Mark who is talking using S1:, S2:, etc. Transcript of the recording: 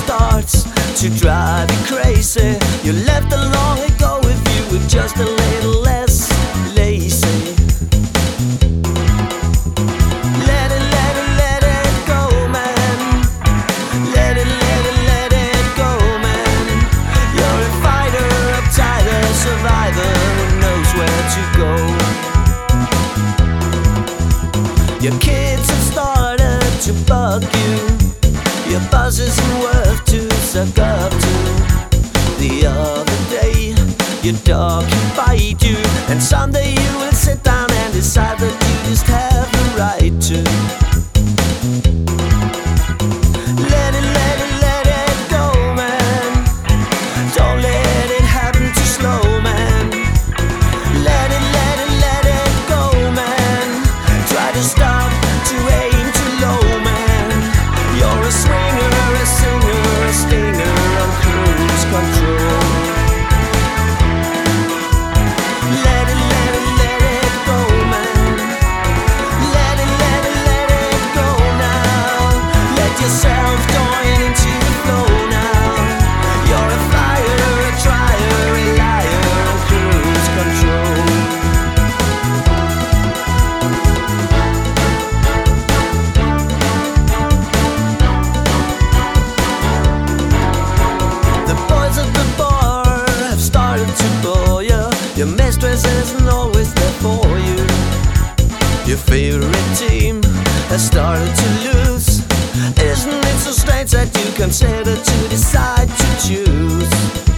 S1: starts to drive you crazy. You left a long ago if you were just a little less lazy. Let it go, man. Let it go, man. You're a fighter, uptight, a survivor who knows where to go. Your kids have started to bug you. Your buzz isn't worth to suck up to. The other day, your dog can bite you, and someday you will sit down and decide that you just have the right to. Let it go, man. Don't let it happen too slow, man. Let it go, man. Try to stop, to aim too low, man. You're a swinger, a singer, a stinger on cruise control. Let it go, man. Let it go now. Let yourself join into the flow now. You're a flyer, a trier, a liar on cruise control. The boys at the bar have started to bore you. Your mistress isn't always there for you. Your favorite team has started to lose. Isn't it so strange that you consider to decide to choose?